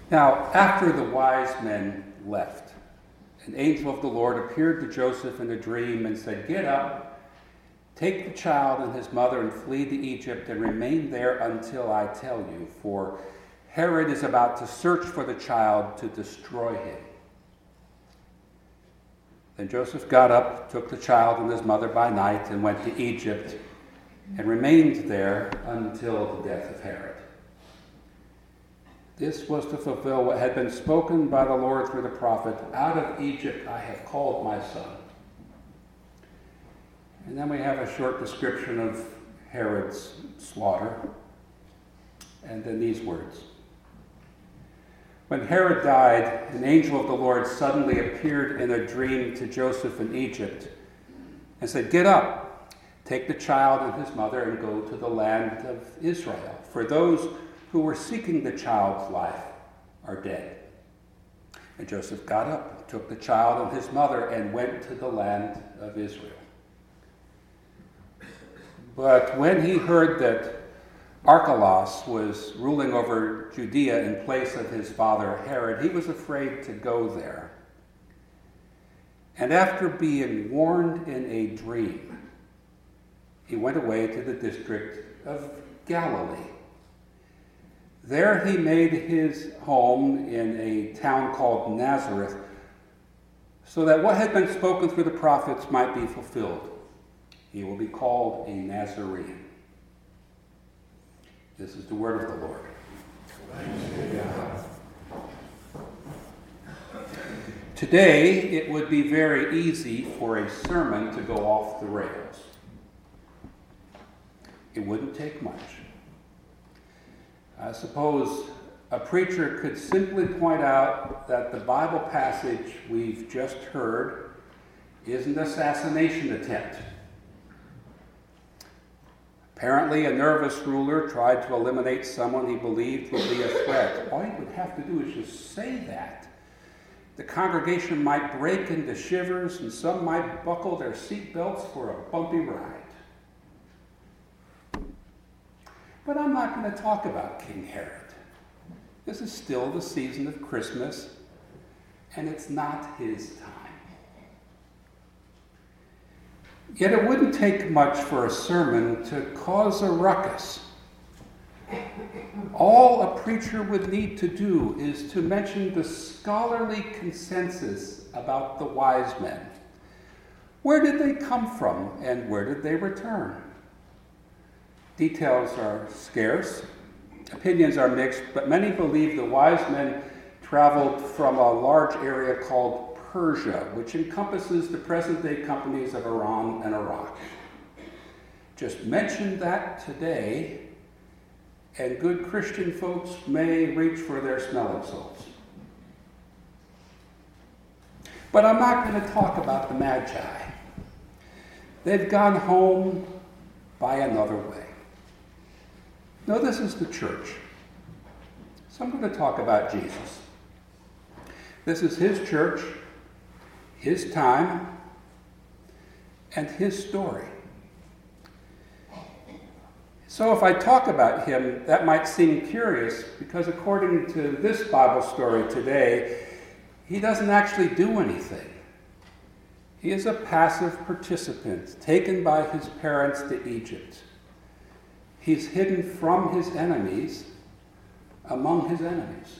Now, after the wise men left, an angel of the Lord appeared to Joseph in a dream and said, "Get up, take the child and his mother and flee to Egypt and remain there until I tell you, for Herod is about to search for the child to destroy him." Then Joseph got up, took the child and his mother by night, and went to Egypt and remained there until the death of Herod. This was to fulfill what had been spoken by the Lord through the prophet, "Out of Egypt I have called my son." And then we have a short description of Herod's slaughter, and then these words. When Herod died, an angel of the Lord suddenly appeared in a dream to Joseph in Egypt and said, "Get up, take the child and his mother and go to the land of Israel, for those who were seeking the child's life are dead." And Joseph got up, took the child and his mother, and went to the land of Israel. But when he heard that Archelaus was ruling over Judea in place of his father Herod, he was afraid to go there. And after being warned in a dream, he went away to the district of Galilee. There he made his home in a town called Nazareth, so that what had been spoken through the prophets might be fulfilled. He will be called a Nazarene. This is the word of the Lord. Thanks be to God. Today, it would be very easy for a sermon to go off the rails. It wouldn't take much. I suppose a preacher could simply point out that the Bible passage we've just heard is an assassination attempt. Apparently, a nervous ruler tried to eliminate someone he believed would be a threat. All he would have to do is just say that. The congregation might break into shivers, and some might buckle their seatbelts for a bumpy ride. But I'm not going to talk about King Herod. This is still the season of Christmas, and it's not his time. Yet it wouldn't take much for a sermon to cause a ruckus. All a preacher would need to do is to mention the scholarly consensus about the wise men. Where did they come from, and where did they return? Details are scarce, opinions are mixed, but many believe the wise men traveled from a large area called Persia, which encompasses the present-day companies of Iran and Iraq. Just mention that today, and good Christian folks may reach for their smelling salts. But I'm not going to talk about the Magi. They've gone home by another way. No, this is the church. So I'm going to talk about Jesus. This is his church, his time, and his story. So if I talk about him, that might seem curious, because according to this Bible story today, he doesn't actually do anything. He is a passive participant taken by his parents to Egypt. He's hidden from his enemies among his enemies.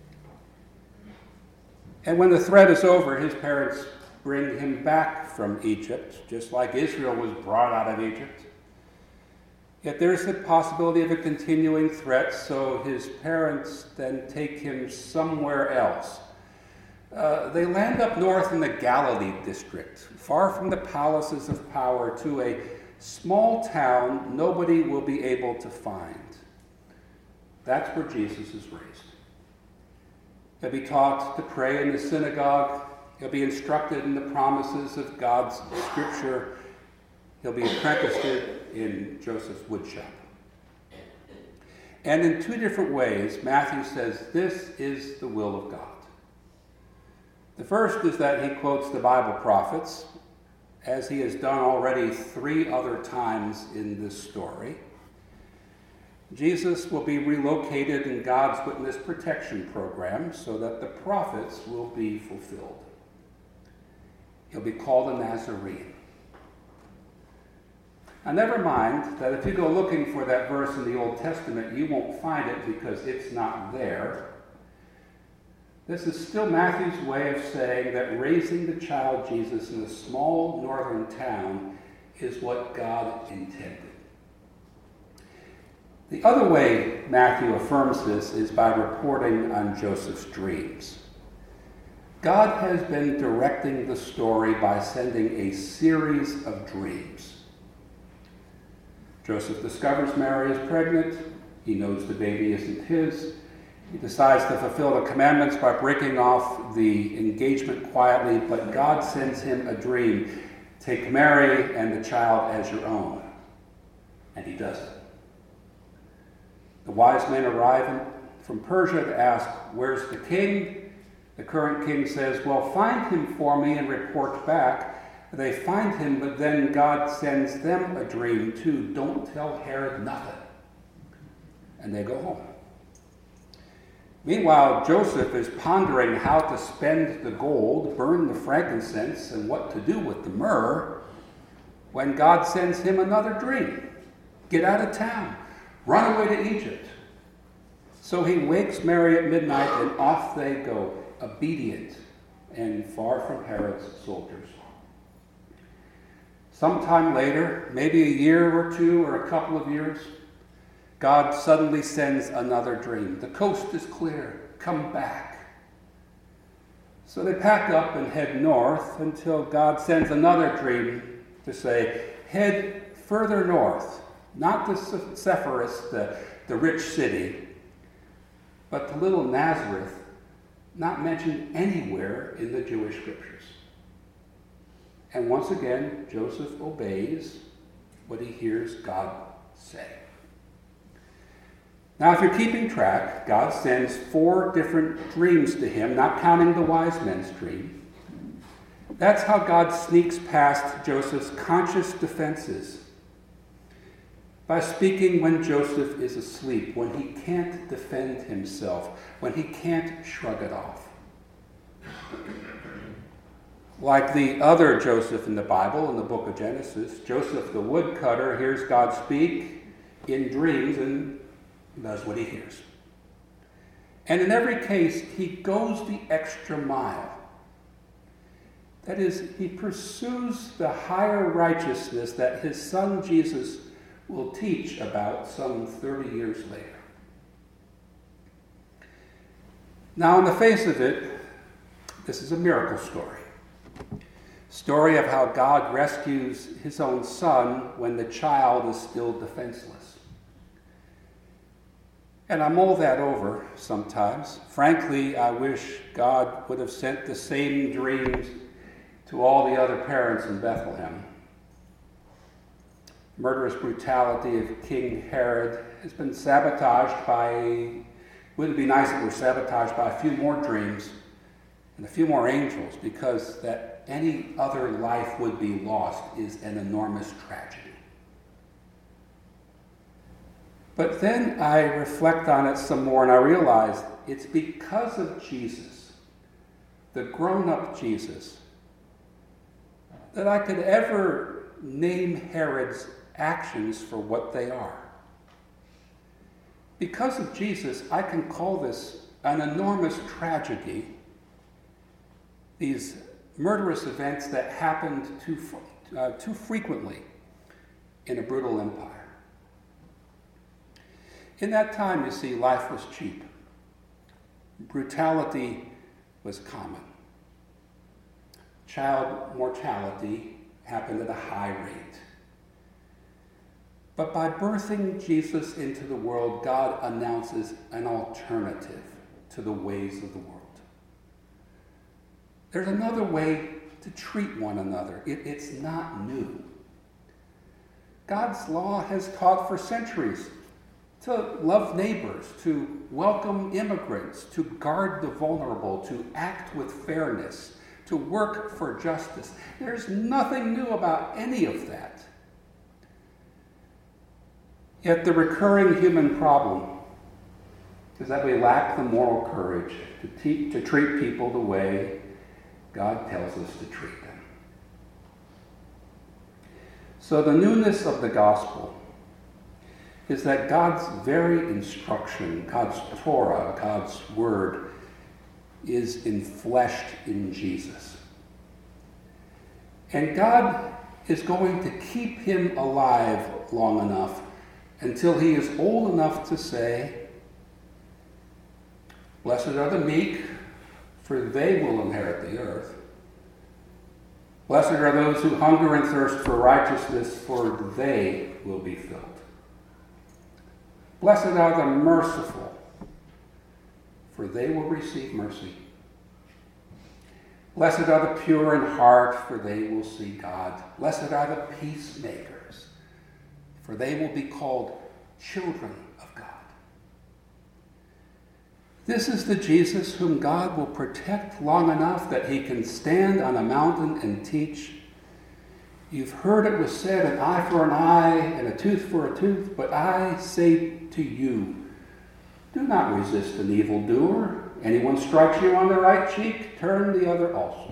And when the threat is over, his parents bring him back from Egypt, just like Israel was brought out of Egypt. Yet there's the possibility of a continuing threat, so his parents then take him somewhere else. They land up north in the Galilee district, far from the palaces of power, to a small town nobody will be able to find. That's where Jesus is raised. He'll be taught to pray in the synagogue. He'll be instructed in the promises of God's scripture. He'll be apprenticed in Joseph's woodshop. And in two different ways, Matthew says this is the will of God. The first is that he quotes the Bible prophets, as he has done already 3 other times in this story. Jesus will be relocated in God's witness protection program so that the prophets will be fulfilled. He'll be called a Nazarene. Now, never mind that if you go looking for that verse in the Old Testament, you won't find it because it's not there. This is still Matthew's way of saying that raising the child Jesus in a small northern town is what God intended. The other way Matthew affirms this is by reporting on Joseph's dreams. God has been directing the story by sending a series of dreams. Joseph discovers Mary is pregnant. He knows the baby isn't his. He decides to fulfill the commandments by breaking off the engagement quietly, but God sends him a dream. Take Mary and the child as your own. And he does it. The wise men arrive from Persia to ask, where's the king? The current king says, well, find him for me and report back. They find him, but then God sends them a dream too. Don't tell Herod nothing. And they go home. Meanwhile, Joseph is pondering how to spend the gold, burn the frankincense, and what to do with the myrrh, when God sends him another dream. Get out of town. Run away to Egypt. So he wakes Mary at midnight, and off they go, obedient and far from Herod's soldiers. Sometime later, maybe a year or two or a couple of years, God suddenly sends another dream. The coast is clear. Come back. So they pack up and head north until God sends another dream to say, head further north, not to Sepphoris, the rich city, but to little Nazareth, not mentioned anywhere in the Jewish scriptures. And once again, Joseph obeys what he hears God say. Now, if you're keeping track, God sends 4 different dreams to him, not counting the wise men's dream. That's how God sneaks past Joseph's conscious defenses. By speaking when Joseph is asleep, when he can't defend himself, when he can't shrug it off. Like the other Joseph in the Bible, in the book of Genesis, Joseph the woodcutter hears God speak in dreams and does what he hears. And in every case, he goes the extra mile. That is, he pursues the higher righteousness that his son Jesus will teach about some 30 years later. Now, in the face of it, this is a miracle story. Story of how God rescues his own son when the child is still defenseless. And I mull that over sometimes. Frankly, I wish God would have sent the same dreams to all the other parents in Bethlehem. Murderous brutality of King Herod has been sabotaged by, wouldn't it be nice if it were sabotaged by a few more dreams and a few more angels, because that any other life would be lost is an enormous tragedy. But then I reflect on it some more and I realize it's because of Jesus, the grown-up Jesus, that I could ever name Herod's actions for what they are. Because of Jesus, I can call this an enormous tragedy, these murderous events that happened too frequently in a brutal empire. In that time, you see, life was cheap. Brutality was common. Child mortality happened at a high rate. But by birthing Jesus into the world, God announces an alternative to the ways of the world. There's another way to treat one another. It's not new. God's law has taught for centuries to love neighbors, to welcome immigrants, to guard the vulnerable, to act with fairness, to work for justice. There's nothing new about any of that. Yet the recurring human problem is that we lack the moral courage to treat people the way God tells us to treat them. So the newness of the gospel is that God's very instruction, God's Torah, God's word, is enfleshed in Jesus. And God is going to keep him alive long enough until he is old enough to say, "Blessed are the meek, for they will inherit the earth. Blessed are those who hunger and thirst for righteousness, for they will be filled. Blessed are the merciful, for they will receive mercy. Blessed are the pure in heart, for they will see God. Blessed are the peacemakers, for they will be called children of God." This is the Jesus whom God will protect long enough that he can stand on a mountain and teach. "You've heard it was said, an eye for an eye and a tooth for a tooth, but I say to you, do not resist an evildoer. Anyone strikes you on the right cheek, turn the other also.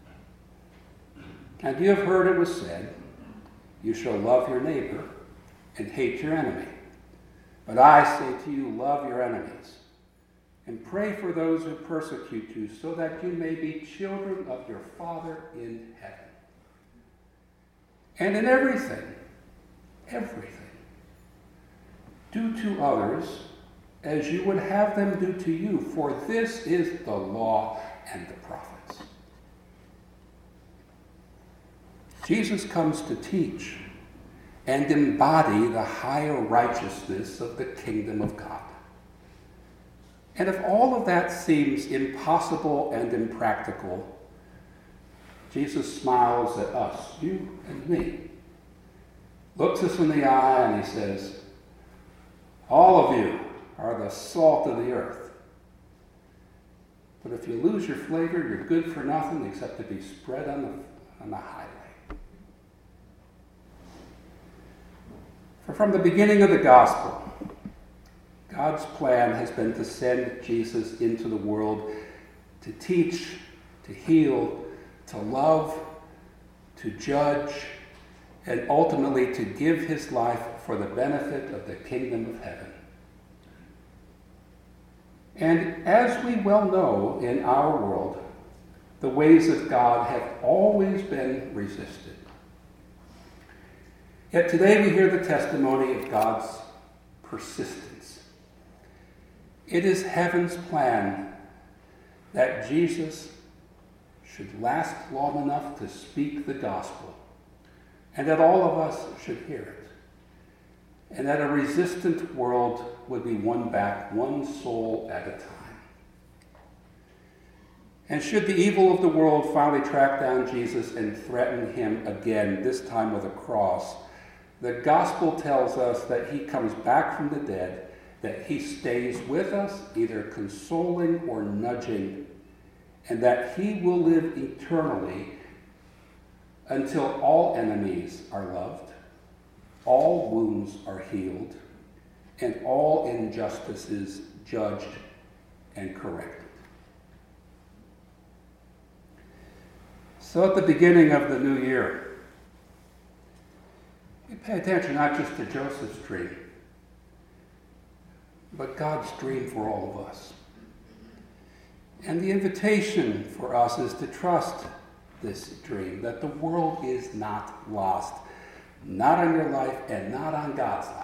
And you have heard it was said, you shall love your neighbor and hate your enemy. But I say to you, love your enemies and pray for those who persecute you, so that you may be children of your Father in heaven. And in everything, do to others as you would have them do to you, for this is the law and the prophets." Jesus comes to teach and embody the higher righteousness of the kingdom of God. And if all of that seems impossible and impractical, Jesus smiles at us, you and me, looks us in the eye, and he says, "All of you are the salt of the earth. But if you lose your flavor, you're good for nothing except to be spread on the highway." For from the beginning of the gospel, God's plan has been to send Jesus into the world to teach, to heal, to love, to judge, and ultimately to give his life for the benefit of the kingdom of heaven. And as we well know in our world, the ways of God have always been resisted. Yet today we hear the testimony of God's persistence. It is heaven's plan that Jesus should last long enough to speak the gospel, and that all of us should hear it, and that a resistant world would be won back one soul at a time. And should the evil of the world finally track down Jesus and threaten him again, this time with a cross, the gospel tells us that he comes back from the dead, that he stays with us, either consoling or nudging, and that he will live eternally until all enemies are loved, all wounds are healed, and all injustices judged and corrected. So at the beginning of the new year, we pay attention not just to Joseph's dream, but God's dream for all of us. And the invitation for us is to trust this dream, that the world is not lost, not on your life and not on God's life.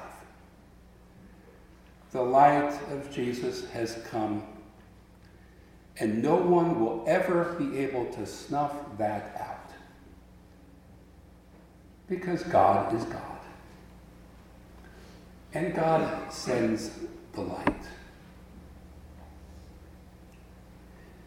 The light of Jesus has come, and no one will ever be able to snuff that out, because God is God, and God sends the light.